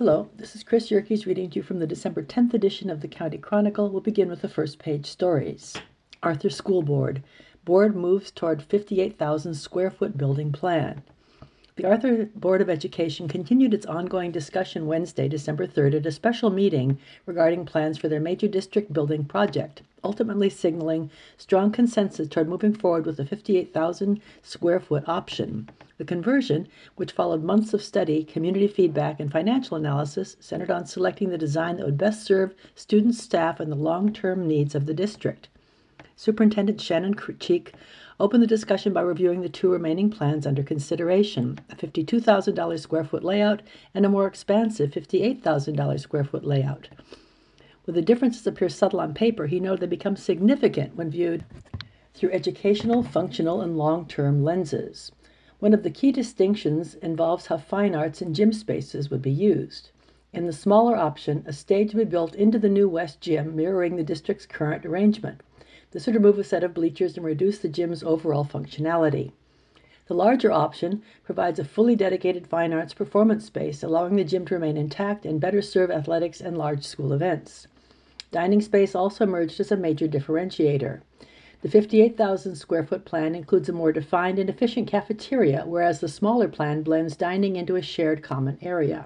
Hello, this is Chris Yerkes reading to you from the December 10th edition of the County Chronicle. We'll begin with the first page stories. Arthur School Board. Board moves toward 58,000 square foot building plan. The Arthur Board of Education continued its ongoing discussion Wednesday, December 3rd, at a special meeting regarding plans for their major district building project, ultimately signaling strong consensus toward moving forward with the 58,000 square foot option. The conversion, which followed months of study, community feedback, and financial analysis, centered on selecting the design that would best serve students, staff, and the long-term needs of the district. Superintendent Shannon Cheek opened the discussion by reviewing the two remaining plans under consideration, a $52,000 square foot layout and a more expansive $58,000 square foot layout. Where the differences appear subtle on paper, he noted they become significant when viewed through educational, functional, and long-term lenses. One of the key distinctions involves how fine arts and gym spaces would be used. In the smaller option, a stage would be built into the new West Gym, mirroring the district's current arrangement. This would remove a set of bleachers and reduce the gym's overall functionality. The larger option provides a fully dedicated fine arts performance space, allowing the gym to remain intact and better serve athletics and large school events. Dining space also emerged as a major differentiator. The 58,000 square foot plan includes a more defined and efficient cafeteria, whereas the smaller plan blends dining into a shared common area.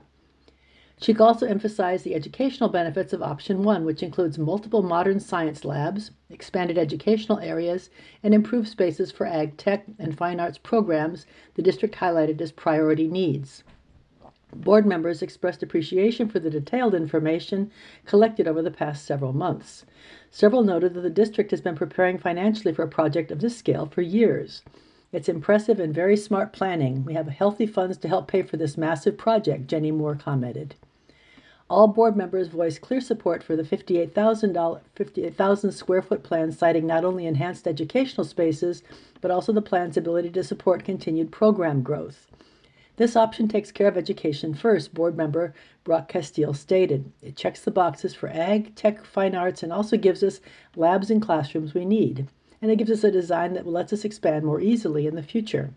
Cheek also emphasized the educational benefits of Option 1, which includes multiple modern science labs, expanded educational areas, and improved spaces for ag tech and fine arts programs the district highlighted as priority needs. Board members expressed appreciation for the detailed information collected over the past several months. Several noted that the district has been preparing financially for a project of this scale for years. It's impressive and very smart planning. We have healthy funds to help pay for this massive project, Jenny Moore commented. All board members voiced clear support for the 58,000 square foot plan, citing not only enhanced educational spaces, but also the plan's ability to support continued program growth. This option takes care of education first, board member Brock Castile stated. It checks the boxes for ag, tech, fine arts, and also gives us labs and classrooms we need. And it gives us a design that lets us expand more easily in the future.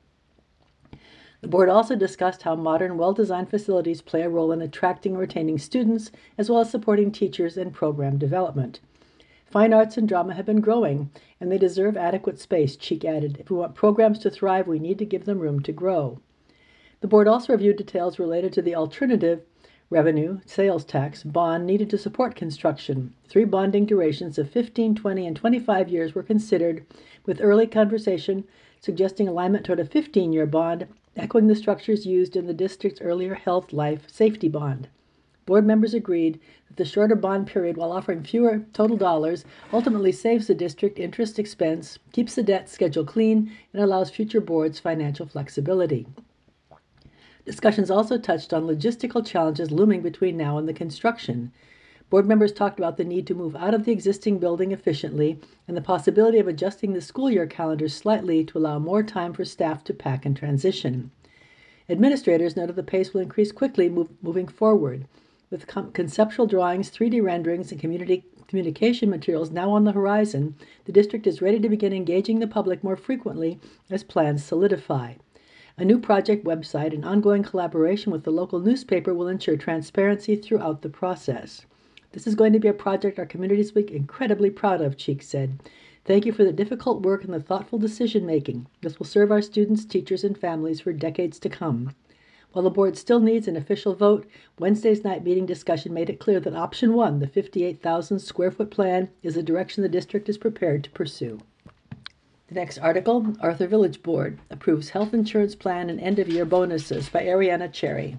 The board also discussed how modern, well-designed facilities play a role in attracting and retaining students, as well as supporting teachers and program development. Fine arts and drama have been growing, and they deserve adequate space, Cheek added. If we want programs to thrive, we need to give them room to grow. The board also reviewed details related to the alternative revenue sales tax bond needed to support construction. 3 bonding durations of 15, 20, and 25 years were considered, with early conversation suggesting alignment toward a 15-year bond, echoing the structures used in the district's earlier health, life, safety bond. Board members agreed that the shorter bond period, while offering fewer total dollars, ultimately saves the district interest expense, keeps the debt schedule clean, and allows future boards financial flexibility. Discussions also touched on logistical challenges looming between now and the construction. Board members talked about the need to move out of the existing building efficiently and the possibility of adjusting the school year calendar slightly to allow more time for staff to pack and transition. Administrators noted the pace will increase quickly moving forward. With conceptual drawings, 3D renderings, and communication materials now on the horizon, the district is ready to begin engaging the public more frequently as plans solidify. A new project website and ongoing collaboration with the local newspaper will ensure transparency throughout the process. This is going to be a project our communities will be incredibly proud of, Cheek said. Thank you for the difficult work and the thoughtful decision-making. This will serve our students, teachers, and families for decades to come. While the board still needs an official vote, Wednesday's night meeting discussion made it clear that Option 1, the 58,000 square foot plan, is the direction the district is prepared to pursue. The next article, Arthur Village Board approves health insurance plan and end-of-year bonuses by Ariana Cherry.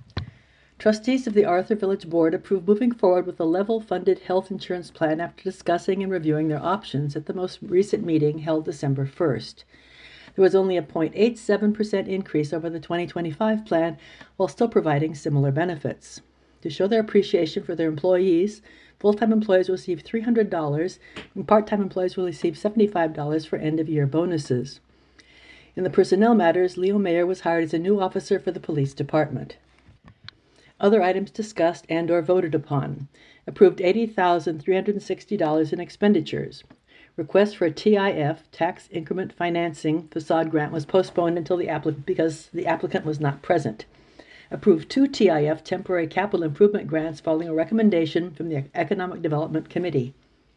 Trustees of the Arthur Village Board approved moving forward with a level-funded health insurance plan after discussing and reviewing their options at the most recent meeting held December 1st. There was only a 0.87% increase over the 2025 plan, while still providing similar benefits. To show their appreciation for their employees, full-time employees will receive $300, and part-time employees will receive $75 for end-of-year bonuses. In the personnel matters, Leo Mayer was hired as a new officer for the police department. Other items discussed and/or voted upon. Approved $80,360 in expenditures. Request for a TIF, tax increment financing facade grant, was postponed until because the applicant was not present. Approve 2 TIF temporary capital improvement grants following a recommendation from the Economic Development Committee.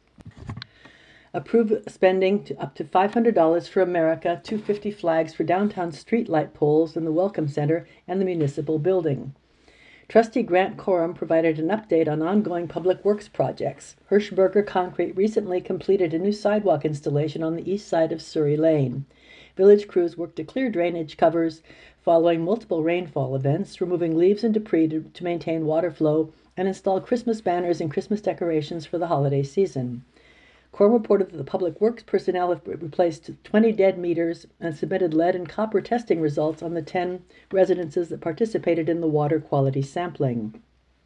Approve spending up to $500 for America 250 flags for downtown streetlight poles in the Welcome Center and the municipal building. Trustee Grant Coram provided an update on ongoing public works projects. Hirschberger Concrete recently completed a new sidewalk installation on the east side of Surrey Lane. Village crews worked to clear drainage covers following multiple rainfall events, removing leaves and debris to maintain water flow, and install Christmas banners and Christmas decorations for the holiday season. Coram reported that the Public Works personnel have replaced 20 dead meters and submitted lead and copper testing results on the 10 residences that participated in the water quality sampling.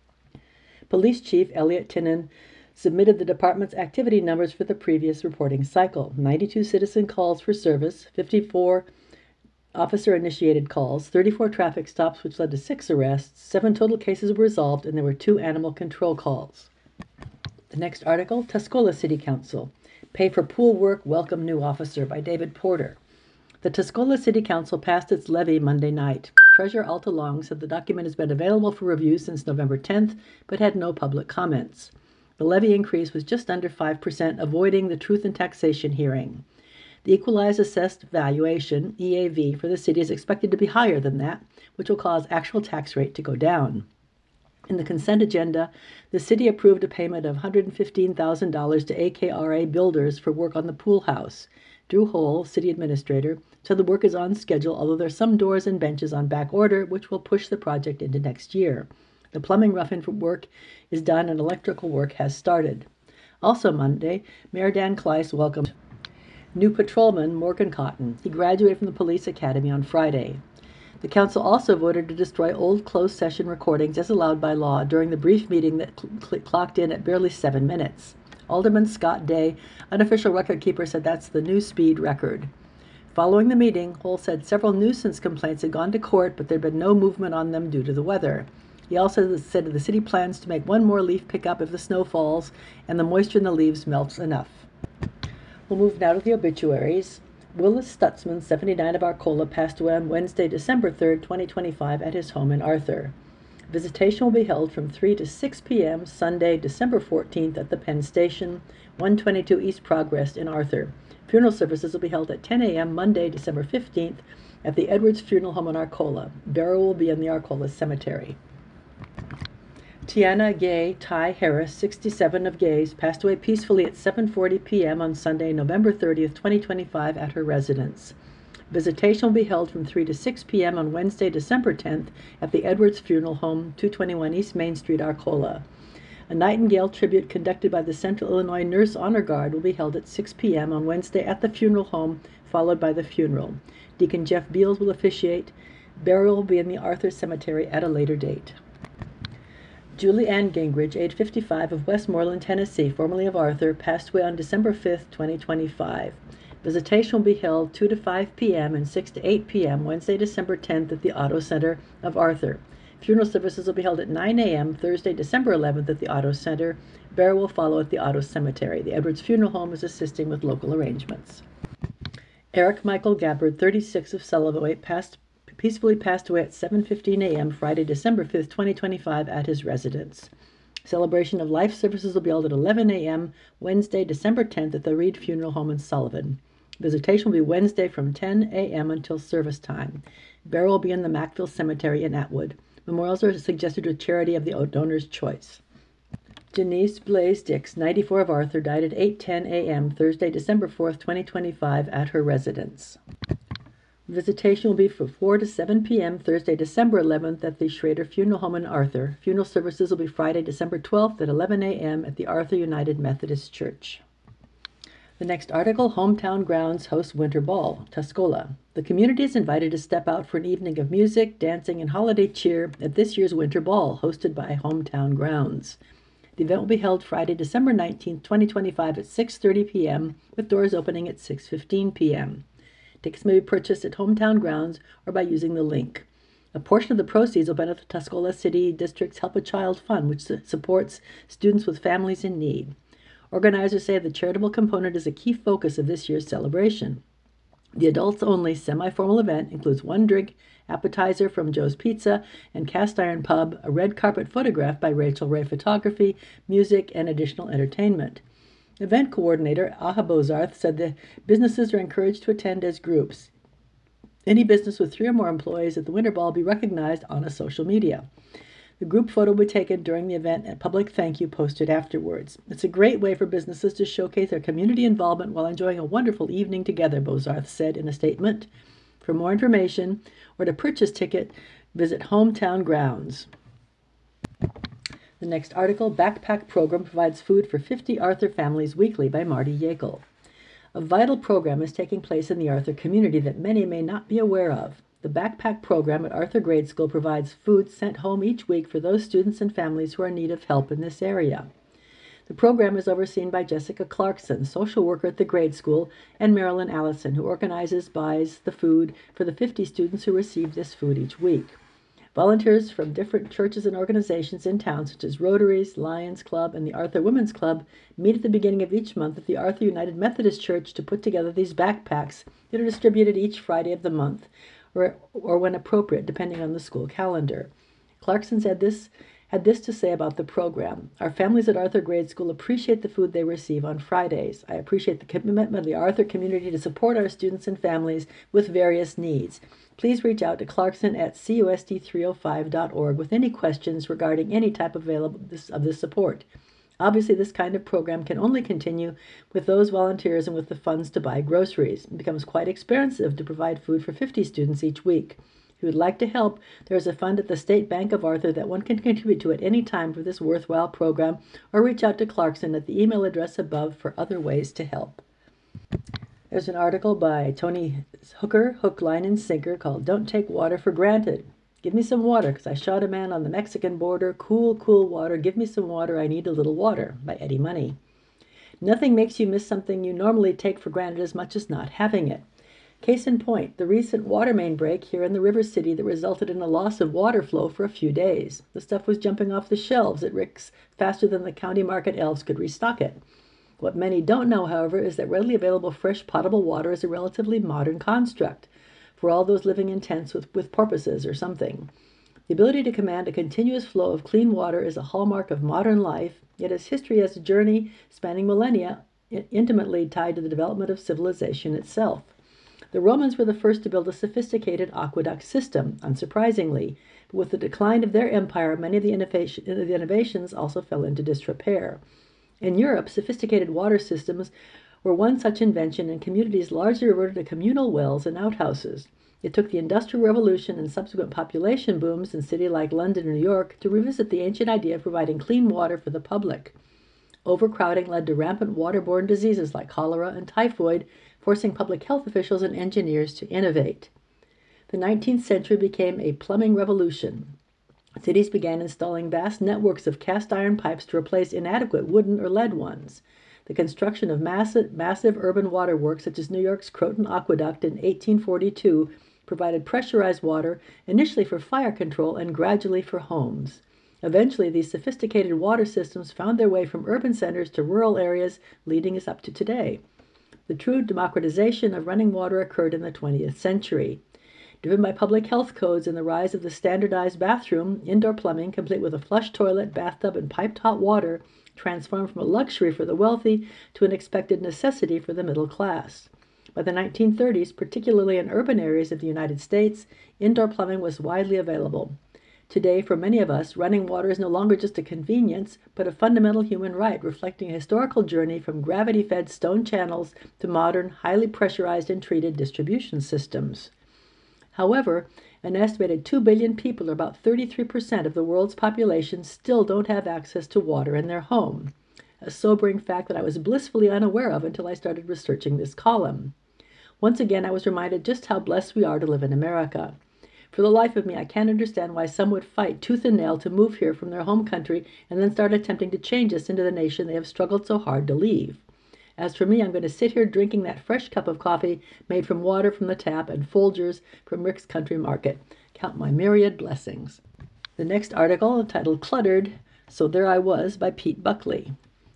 Police Chief Elliot Tinnen submitted the department's activity numbers for the previous reporting cycle: 92 citizen calls for service, 54 officer-initiated calls, 34 traffic stops which led to 6 arrests, 7 total cases were resolved, and there were 2 animal control calls. The next article, Tuscola City Council. Pay for Pool Work, Welcome New Officer by David Porter. The Tuscola City Council passed its levy Monday night. Treasurer Alta Long said the document has been available for review since November 10th, but had no public comments. The levy increase was just under 5%, avoiding the Truth in Taxation hearing. The Equalized Assessed Valuation, EAV, for the city is expected to be higher than that, which will cause actual tax rate to go down. In the consent agenda, the city approved a payment of $115,000 to AKRA Builders for work on the pool house. Drew Hole, city administrator, said the work is on schedule, although there are some doors and benches on back order, which will push the project into next year. The plumbing rough-in work is done and electrical work has started. Also Monday, Mayor Dan Kleiss welcomed new patrolman Morgan Cotton. He graduated from the police academy on Friday. The council also voted to destroy old closed session recordings as allowed by law during the brief meeting that clocked in at barely 7 minutes. Alderman Scott Day, unofficial record keeper, said that's the new speed record. Following the meeting, Hole said several nuisance complaints had gone to court, but there had been no movement on them due to the weather. He also said the city plans to make one more leaf pickup if the snow falls and the moisture in the leaves melts enough. We'll move now to the obituaries. Willis Stutzman, 79 of Arcola, passed away on Wednesday, December 3rd, 2025 at his home in Arthur. Visitation will be held from 3 to 6 p.m. Sunday, December 14th at the Penn Station, 122 East Progress in Arthur. Funeral services will be held at 10 a.m. Monday, December 15th at the Edwards Funeral Home in Arcola. Burial will be in the Arcola Cemetery. Tiana Gay Ty Harris, 67 of Gays, passed away peacefully at 7:40 p.m. on Sunday, November 30th, 2025 at her residence. Visitation will be held from 3 to 6 p.m. on Wednesday, December 10th at the Edwards Funeral Home, 221 East Main Street, Arcola. A Nightingale tribute conducted by the Central Illinois Nurse Honor Guard will be held at 6 p.m. on Wednesday at the funeral home, followed by the funeral. Deacon Jeff Beals will officiate. Burial will be in the Arthur Cemetery at a later date. Julie Ann Gingrich, age 55, of Westmoreland, Tennessee, formerly of Arthur, passed away on December 5th, 2025. Visitation will be held 2 to 5 p.m. and 6 to 8 p.m. Wednesday, December 10th at the Auto Center of Arthur. Funeral services will be held at 9 a.m. Thursday, December 11th at the Auto Center. Burial will follow at the Auto Cemetery. The Edwards Funeral Home is assisting with local arrangements. Eric Michael Gabbard, 36, of Sullivan, peacefully passed away at 7:15 a.m. Friday, December 5th, 2025 at his residence. Celebration of life services will be held at 11 a.m. Wednesday, December 10th at the Reed Funeral Home in Sullivan. Visitation will be Wednesday from 10 a.m. until service time. Burial will be in the Mackville Cemetery in Atwood. Memorials are suggested to a charity of the donor's choice. Janice Blaze Dix, 94 of Arthur, died at 8:10 a.m. Thursday, December 4th, 2025 at her residence. Visitation will be from 4 to 7 p.m. Thursday, December 11th at the Schrader Funeral Home in Arthur. Funeral services will be Friday, December 12th at 11 a.m. at the Arthur United Methodist Church. The next article, Hometown Grounds hosts Winter Ball, Tuscola. The community is invited to step out for an evening of music, dancing, and holiday cheer at this year's Winter Ball, hosted by Hometown Grounds. The event will be held Friday, December 19th, 2025 at 6:30 p.m., with doors opening at 6:15 p.m. Tickets may be purchased at Hometown Grounds or by using the link. A portion of the proceeds will benefit the Tuscola City District's Help a Child Fund, which supports students with families in need. Organizers say the charitable component is a key focus of this year's celebration. The adults-only semi-formal event includes one drink appetizer from Joe's Pizza and Cast Iron Pub, a red carpet photograph by Rachel Ray Photography, music, and additional entertainment. Event coordinator Aha Bozarth said the businesses are encouraged to attend as groups. Any business with 3 or more employees at the Winter Ball be recognized on a social media. The group photo will be taken during the event and a public thank you posted afterwards. It's a great way for businesses to showcase their community involvement while enjoying a wonderful evening together, Bozarth said in a statement. For more information or to purchase ticket, visit Hometown Grounds. The next article, Backpack Program provides food for 50 Arthur families weekly by Marty Yakel. A vital program is taking place in the Arthur community that many may not be aware of. The Backpack Program at Arthur Grade School provides food sent home each week for those students and families who are in need of help in this area. The program is overseen by Jessica Clarkson, social worker at the grade school, and Marilyn Allison, who buys the food for the 50 students who receive this food each week. Volunteers from different churches and organizations in town, such as Rotaries, Lions Club, and the Arthur Women's Club, meet at the beginning of each month at the Arthur United Methodist Church to put together these backpacks that are distributed each Friday of the month, or when appropriate, depending on the school calendar. Clarkson had this to say about the program. Our families at Arthur Grade School appreciate the food they receive on Fridays. I appreciate the commitment of the Arthur community to support our students and families with various needs. Please reach out to Clarkson at CUSD305.org with any questions regarding any type of this support. Obviously, this kind of program can only continue with those volunteers and with the funds to buy groceries. It becomes quite expensive to provide food for 50 students each week. If you would like to help, there is a fund at the State Bank of Arthur that one can contribute to at any time for this worthwhile program, or reach out to Clarkson at the email address above for other ways to help. There's an article by Tony Hooker, Hook, Line, and Sinker, called Don't Take Water for Granted. Give me some water, because I shot a man on the Mexican border. Cool, cool water. Give me some water. I need a little water, by Eddie Money. Nothing makes you miss something you normally take for granted as much as not having it. Case in point, the recent water main break here in the River City that resulted in a loss of water flow for a few days. The stuff was jumping off the shelves at Rick's faster than the county market elves could restock it. What many don't know, however, is that readily available fresh potable water is a relatively modern construct for all those living in tents with porpoises or something. The ability to command a continuous flow of clean water is a hallmark of modern life, yet its history as a journey spanning millennia, intimately tied to the development of civilization itself. The Romans were the first to build a sophisticated aqueduct system, unsurprisingly, but with the decline of their empire, many of the innovations also fell into disrepair. In Europe, sophisticated water systems were one such invention, and communities largely reverted to communal wells and outhouses. It took the Industrial Revolution and subsequent population booms in cities like London and New York to revisit the ancient idea of providing clean water for the public. Overcrowding led to rampant waterborne diseases like cholera and typhoid, forcing public health officials and engineers to innovate. The 19th century became a plumbing revolution. Cities began installing vast networks of cast iron pipes to replace inadequate wooden or lead ones. The construction of massive urban waterworks, such as New York's Croton Aqueduct in 1842, provided pressurized water, initially for fire control and gradually for homes. Eventually, these sophisticated water systems found their way from urban centers to rural areas, leading us up to today. The true democratization of running water occurred in the 20th century. Driven by public health codes and the rise of the standardized bathroom, indoor plumbing, complete with a flush toilet, bathtub, and piped hot water, transformed from a luxury for the wealthy to an expected necessity for the middle class. By the 1930s, particularly in urban areas of the United States, indoor plumbing was widely available. Today, for many of us, running water is no longer just a convenience, but a fundamental human right, reflecting a historical journey from gravity-fed stone channels to modern, highly pressurized and treated distribution systems. However, an estimated 2 billion people, or about 33% of the world's population, still don't have access to water in their home, a sobering fact that I was blissfully unaware of until I started researching this column. Once again, I was reminded just how blessed we are to live in America. For the life of me, I can't understand why some would fight tooth and nail to move here from their home country and then start attempting to change us into the nation they have struggled so hard to leave. As for me, I'm going to sit here drinking that fresh cup of coffee made from water from the tap and Folgers from Rick's Country Market. Count my myriad blessings. The next article, titled Cluttered, So There I Was, by Pete Buckley.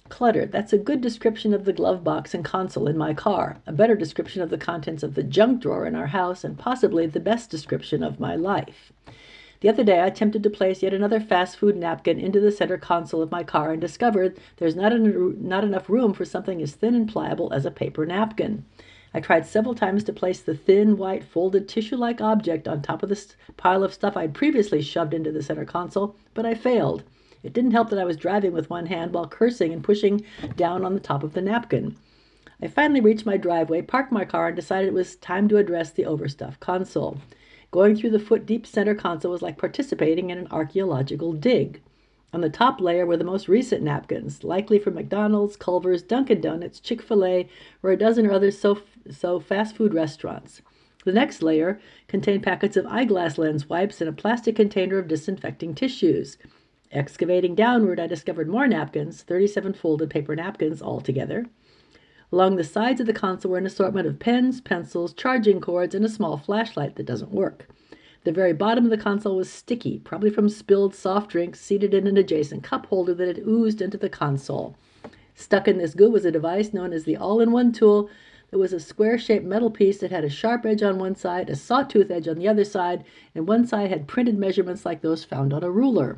Cluttered. That's a good description of the glove box and console in my car, a better description of the contents of the junk drawer in our house, and possibly the best description of my life. The other day I attempted to place yet another fast food napkin into the center console of my car and discovered there's not enough room for something as thin and pliable as a paper napkin. I tried several times to place the thin, white, folded tissue-like object on top of the pile of stuff I'd previously shoved into the center console, but I failed. It didn't help that I was driving with one hand while cursing and pushing down on the top of the napkin. I finally reached my driveway, parked my car, and decided it was time to address the overstuffed console. Going through the foot-deep center console was like participating in an archaeological dig. On the top layer were the most recent napkins, likely from McDonald's, Culver's, Dunkin' Donuts, Chick-fil-A, or a dozen or other so fast food restaurants. The next layer contained packets of eyeglass lens wipes and a plastic container of disinfecting tissues. Excavating downward, I discovered more napkins, 37 folded paper napkins altogether. Along the sides of the console were an assortment of pens, pencils, charging cords, and a small flashlight that doesn't work. The very bottom of the console was sticky, probably from spilled soft drinks seated in an adjacent cup holder that had oozed into the console. Stuck in this goo was a device known as the all-in-one tool that was a square-shaped metal piece that had a sharp edge on one side, a sawtooth edge on the other side, and one side had printed measurements like those found on a ruler.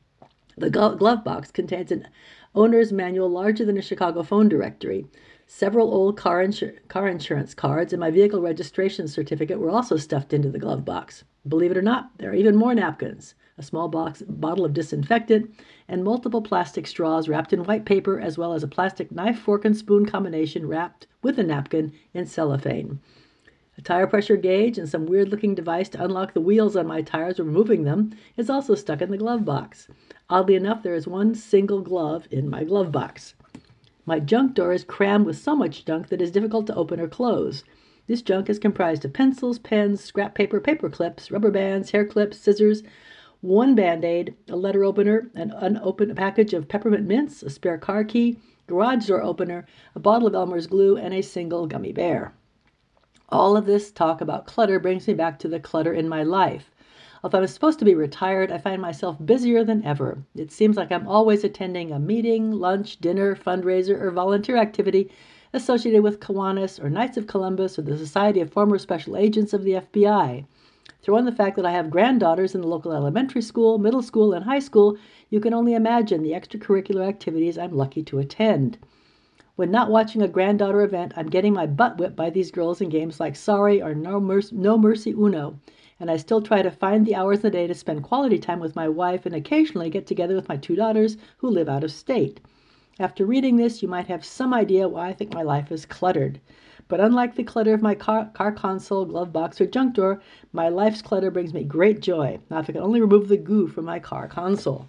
The glove box contains an owner's manual larger than a Chicago phone directory. Several old car insurance cards and my vehicle registration certificate were also stuffed into the glove box. Believe it or not, there are even more napkins, a small bottle of disinfectant, and multiple plastic straws wrapped in white paper, as well as a plastic knife, fork, and spoon combination wrapped with a napkin in cellophane. A tire pressure gauge and some weird-looking device to unlock the wheels on my tires when removing them is also stuck in the glove box. Oddly enough, there is one single glove in my glove box. My junk drawer is crammed with so much junk that it is difficult to open or close. This junk is comprised of pencils, pens, scrap paper, paper clips, rubber bands, hair clips, scissors, one Band-Aid, a letter opener, an unopened package of peppermint mints, a spare car key, garage door opener, a bottle of Elmer's glue, and a single gummy bear. All of this talk about clutter brings me back to the clutter in my life. Although I'm supposed to be retired, I find myself busier than ever. It seems like I'm always attending a meeting, lunch, dinner, fundraiser, or volunteer activity associated with Kiwanis or Knights of Columbus or the Society of Former Special Agents of the FBI. Throw in the fact that I have granddaughters in the local elementary school, middle school, and high school, you can only imagine the extracurricular activities I'm lucky to attend. When not watching a granddaughter event, I'm getting my butt whipped by these girls in games like Sorry or No Mercy Uno, and I still try to find the hours in the day to spend quality time with my wife and occasionally get together with my two daughters who live out of state. After reading this, you might have some idea why I think my life is cluttered. But unlike the clutter of my car console, glove box, or junk drawer, my life's clutter brings me great joy. Now, if I could only remove the goo from my car console.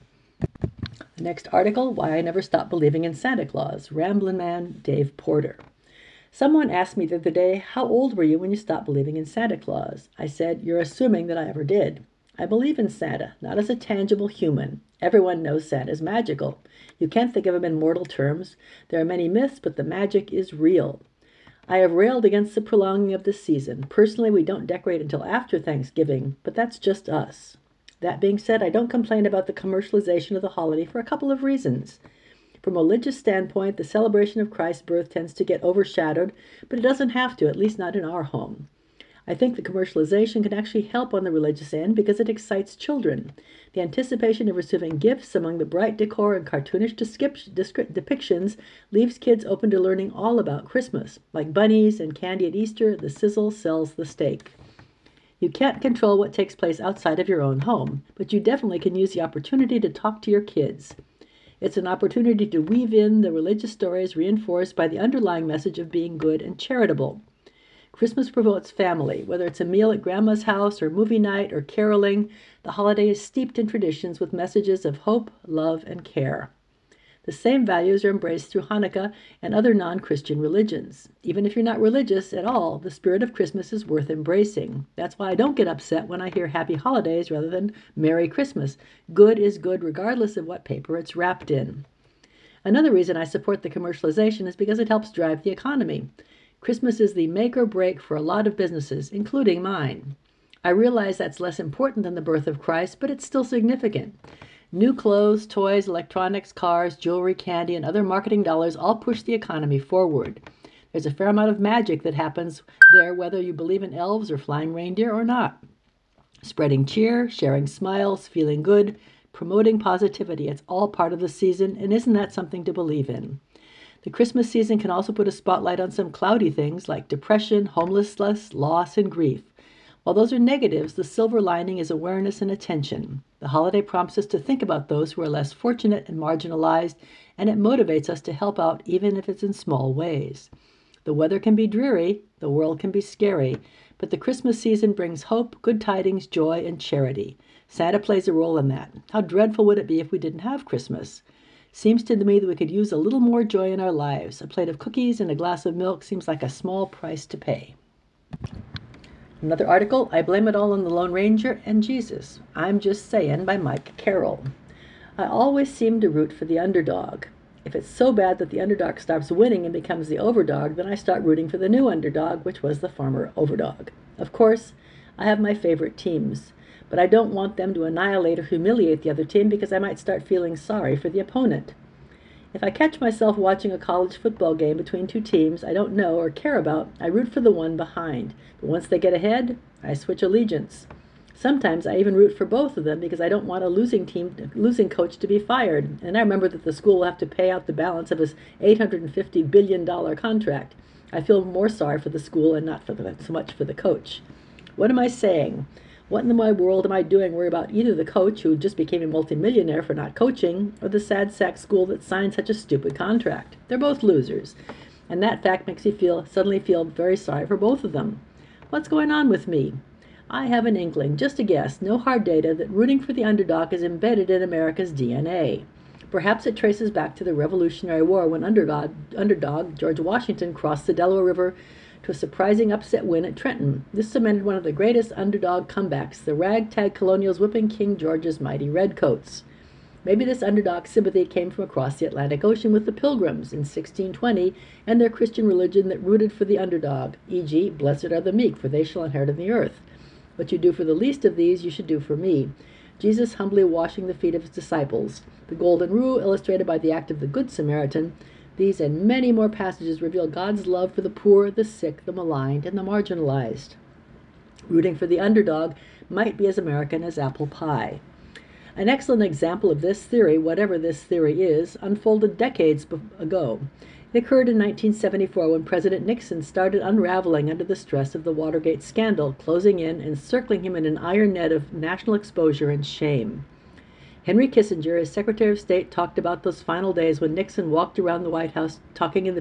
The next article, Why I Never Stopped Believing in Santa Claus, Ramblin' Man Dave Porter. Someone asked me the other day, how old were you when you stopped believing in Santa Claus? I said, you're assuming that I ever did. I believe in Santa, not as a tangible human. Everyone knows Santa is magical. You can't think of him in mortal terms. There are many myths, but the magic is real. I have railed against the prolonging of the season. Personally, we don't decorate until after Thanksgiving, but that's just us. That being said, I don't complain about the commercialization of the holiday for a couple of reasons. From a religious standpoint, the celebration of Christ's birth tends to get overshadowed, but it doesn't have to, at least not in our home. I think the commercialization can actually help on the religious end because it excites children. The anticipation of receiving gifts among the bright decor and cartoonish depictions leaves kids open to learning all about Christmas. Like bunnies and candy at Easter, the sizzle sells the steak. You can't control what takes place outside of your own home, but you definitely can use the opportunity to talk to your kids. It's an opportunity to weave in the religious stories reinforced by the underlying message of being good and charitable. Christmas promotes family. Whether it's a meal at Grandma's house or movie night or caroling, the holiday is steeped in traditions with messages of hope, love, and care. The same values are embraced through Hanukkah and other non-Christian religions. Even if you're not religious at all, the spirit of Christmas is worth embracing. That's why I don't get upset when I hear Happy Holidays rather than Merry Christmas. Good is good regardless of what paper it's wrapped in. Another reason I support the commercialization is because it helps drive the economy. Christmas is the make or break for a lot of businesses, including mine. I realize that's less important than the birth of Christ, but it's still significant. New clothes, toys, electronics, cars, jewelry, candy, and other marketing dollars all push the economy forward. There's a fair amount of magic that happens there, whether you believe in elves or flying reindeer or not. Spreading cheer, sharing smiles, feeling good, promoting positivity. It's all part of the season, and isn't that something to believe in? The Christmas season can also put a spotlight on some cloudy things like depression, homelessness, loss, and grief. While those are negatives, the silver lining is awareness and attention. The holiday prompts us to think about those who are less fortunate and marginalized, and it motivates us to help out even if it's in small ways. The weather can be dreary, the world can be scary, but the Christmas season brings hope, good tidings, joy, and charity. Santa plays a role in that. How dreadful would it be if we didn't have Christmas? Seems to me that we could use a little more joy in our lives. A plate of cookies and a glass of milk seems like a small price to pay. Another article, I Blame It All on the Lone Ranger and Jesus. I'm Just Saying by Mike Carroll. I always seem to root for the underdog. If it's so bad that the underdog stops winning and becomes the overdog, then I start rooting for the new underdog, which was the former overdog. Of course, I have my favorite teams, but I don't want them to annihilate or humiliate the other team because I might start feeling sorry for the opponent. If I catch myself watching a college football game between two teams I don't know or care about, I root for the one behind. But once they get ahead, I switch allegiance. Sometimes I even root for both of them because I don't want a losing coach to be fired. And I remember that the school will have to pay out the balance of his $850 billion contract. I feel more sorry for the school and not so much for the coach. What am I saying? What in my world am I doing worry about either the coach who just became a multimillionaire for not coaching or the sad sack school that signed such a stupid contract? They're both losers. And that fact makes me suddenly feel very sorry for both of them. What's going on with me? I have an inkling, just a guess, no hard data, that rooting for the underdog is embedded in America's DNA. Perhaps it traces back to the Revolutionary War when underdog George Washington crossed the Delaware River to a surprising upset win at Trenton. This cemented one of the greatest underdog comebacks, the ragtag colonials whipping King George's mighty redcoats. Maybe this underdog sympathy came from across the Atlantic Ocean with the Pilgrims in 1620 and their Christian religion that rooted for the underdog, e.g., blessed are the meek, for they shall inherit the earth. What you do for the least of these, you should do for me. Jesus humbly washing the feet of his disciples. The golden rule illustrated by the act of the Good Samaritan. These and many more passages reveal God's love for the poor, the sick, the maligned, and the marginalized. Rooting for the underdog might be as American as apple pie. An excellent example of this theory, whatever this theory is, unfolded decades ago. It occurred in 1974 when President Nixon started unraveling under the stress of the Watergate scandal, closing in and circling him in an iron net of national exposure and shame. Henry Kissinger, as Secretary of State, talked about those final days when Nixon walked around the White House talking to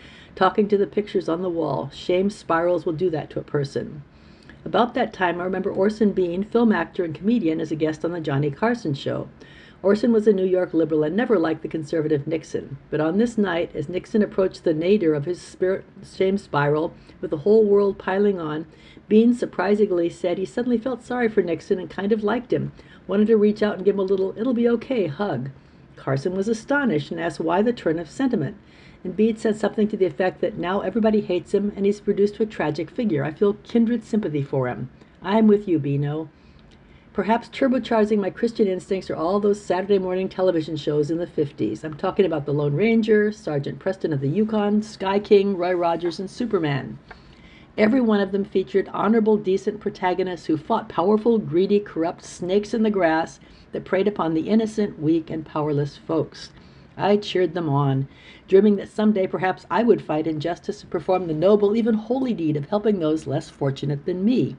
the pictures on the wall. Shame spirals will do that to a person. About that time, I remember Orson Bean, film actor and comedian, as a guest on the Johnny Carson show. Orson was a New York liberal and never liked the conservative Nixon. But on this night, as Nixon approached the nadir of his shame spiral, with the whole world piling on, Bean surprisingly said he suddenly felt sorry for Nixon and kind of liked him, wanted to reach out and give him a little "it'll be okay" hug. Carson was astonished and asked why the turn of sentiment. And Bean said something to the effect that now everybody hates him and he's reduced to a tragic figure. I feel kindred sympathy for him. I'm with you, Beano. Perhaps turbocharging my Christian instincts are all those Saturday morning television shows in the 50s. I'm talking about The Lone Ranger, Sergeant Preston of the Yukon, Sky King, Roy Rogers, and Superman. Every one of them featured honorable, decent protagonists who fought powerful, greedy, corrupt snakes in the grass that preyed upon the innocent, weak, and powerless folks. I cheered them on, dreaming that someday perhaps I would fight injustice and perform the noble, even holy deed of helping those less fortunate than me.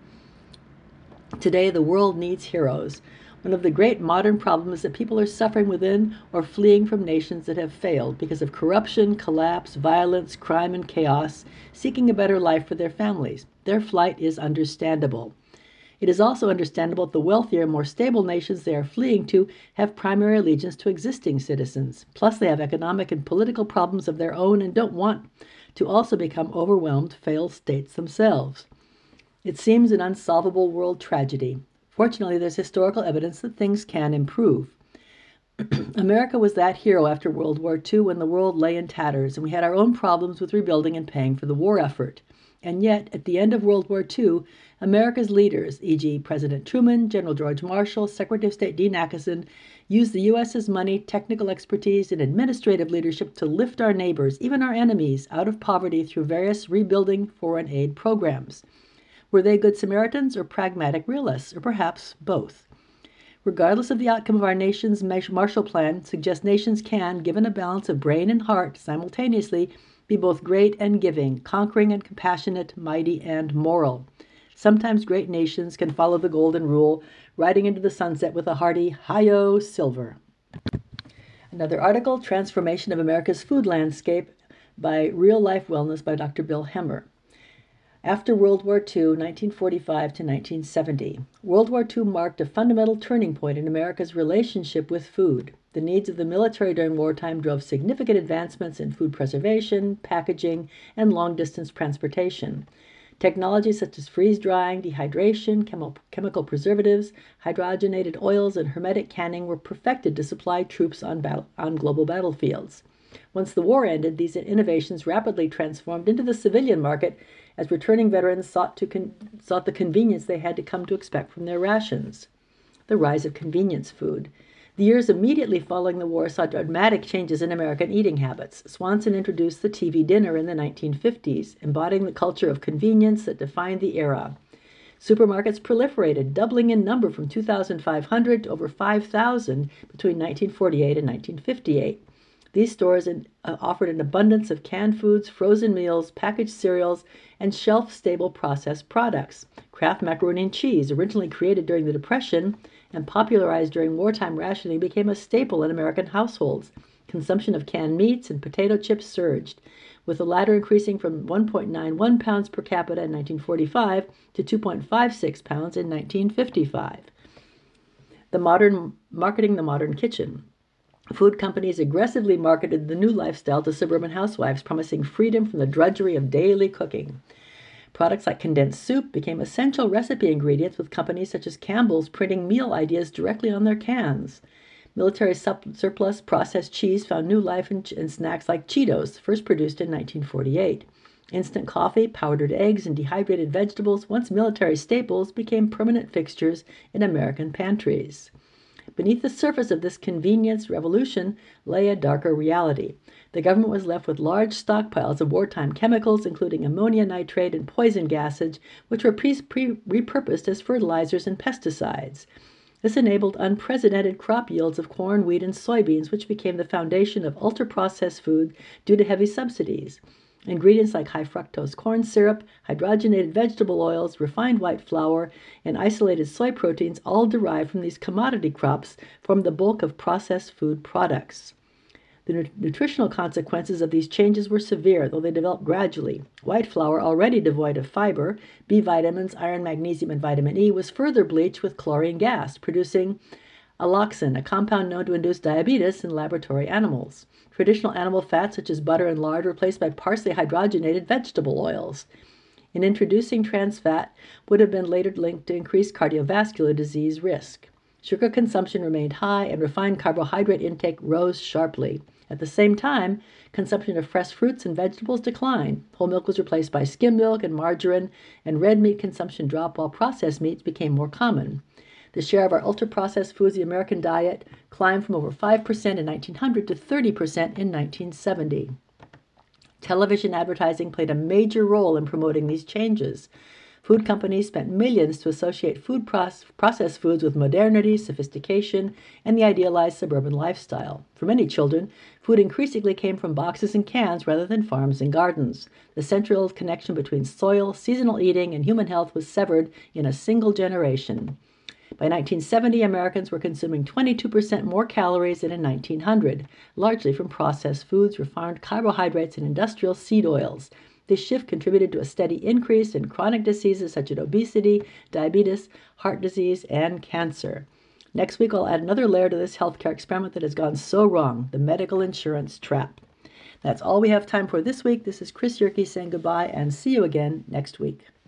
Today, the world needs heroes. One of the great modern problems is that people are suffering within or fleeing from nations that have failed because of corruption, collapse, violence, crime, and chaos, seeking a better life for their families. Their flight is understandable. It is also understandable that the wealthier, more stable nations they are fleeing to have primary allegiance to existing citizens. Plus, they have economic and political problems of their own and don't want to also become overwhelmed, failed states themselves. It seems an unsolvable world tragedy. Fortunately, there's historical evidence that things can improve. America was that hero after World War II when the world lay in tatters, and we had our own problems with rebuilding and paying for the war effort. And yet, at the end of World War II, America's leaders, e.g. President Truman, General George Marshall, Secretary of State Dean Acheson, use the U.S.'s money, technical expertise, and administrative leadership to lift our neighbors, even our enemies, out of poverty through various rebuilding foreign aid programs. Were they good Samaritans or pragmatic realists, or perhaps both? Regardless of the outcome of our nation's Marshall Plan, suggests nations can, given a balance of brain and heart, simultaneously be both great and giving, conquering and compassionate, mighty and moral. Sometimes great nations can follow the golden rule, riding into the sunset with a hearty "Hi-yo, Silver." Another article, Transformation of America's Food Landscape by Real Life Wellness by Dr. Bill Hemmer. After World War II, 1945 to 1970. World War II marked a fundamental turning point in America's relationship with food. The needs of the military during wartime drove significant advancements in food preservation, packaging, and long-distance transportation. Technologies such as freeze-drying, dehydration, chemical preservatives, hydrogenated oils, and hermetic canning were perfected to supply troops on global battlefields. Once the war ended, these innovations rapidly transformed into the civilian market as returning veterans sought the convenience they had to come to expect from their rations. The rise of convenience food. The years immediately following the war saw dramatic changes in American eating habits. Swanson introduced the TV dinner in the 1950s, embodying the culture of convenience that defined the era. Supermarkets proliferated, doubling in number from 2,500 to over 5,000 between 1948 and 1958. These stores offered an abundance of canned foods, frozen meals, packaged cereals, and shelf-stable processed products. Kraft macaroni and cheese, originally created during the Depression and popularized during wartime rationing, became a staple in American households. Consumption of canned meats and potato chips surged, with the latter increasing from 1.91 pounds per capita in 1945 to 2.56 pounds in 1955. Marketing the modern kitchen. Food companies aggressively marketed the new lifestyle to suburban housewives, promising freedom from the drudgery of daily cooking. Products like condensed soup became essential recipe ingredients, with companies such as Campbell's printing meal ideas directly on their cans. Military surplus processed cheese found new life in snacks like Cheetos, first produced in 1948. Instant coffee, powdered eggs, and dehydrated vegetables, once military staples, became permanent fixtures in American pantries. Beneath the surface of this convenience revolution lay a darker reality. The government was left with large stockpiles of wartime chemicals, including ammonia nitrate and poison gases, which were repurposed as fertilizers and pesticides. This enabled unprecedented crop yields of corn, wheat, and soybeans, which became the foundation of ultra-processed food due to heavy subsidies. Ingredients like high fructose corn syrup, hydrogenated vegetable oils, refined white flour, and isolated soy proteins, all derived from these commodity crops, form the bulk of processed food products. The nutritional consequences of these changes were severe, though they developed gradually. White flour, already devoid of fiber, B vitamins, iron, magnesium, and vitamin E, was further bleached with chlorine gas, producing alloxan, a compound known to induce diabetes in laboratory animals. Traditional animal fats such as butter and lard were replaced by partially hydrogenated vegetable oils. In introducing trans fat would have been later linked to increased cardiovascular disease risk. Sugar consumption remained high and refined carbohydrate intake rose sharply. At the same time, consumption of fresh fruits and vegetables declined. Whole milk was replaced by skim milk and margarine, and red meat consumption dropped while processed meats became more common. The share of our ultra-processed foods in the American diet climbed from over 5% in 1900 to 30% in 1970. Television advertising played a major role in promoting these changes. Food companies spent millions to associate processed foods with modernity, sophistication, and the idealized suburban lifestyle. For many children, food increasingly came from boxes and cans rather than farms and gardens. The central connection between soil, seasonal eating, and human health was severed in a single generation. By 1970, Americans were consuming 22% more calories than in 1900, largely from processed foods, refined carbohydrates, and industrial seed oils. This shift contributed to a steady increase in chronic diseases such as obesity, diabetes, heart disease, and cancer. Next week, I'll add another layer to this healthcare experiment that has gone so wrong, the medical insurance trap. That's all we have time for this week. This is Chris Yerke saying goodbye, and see you again next week.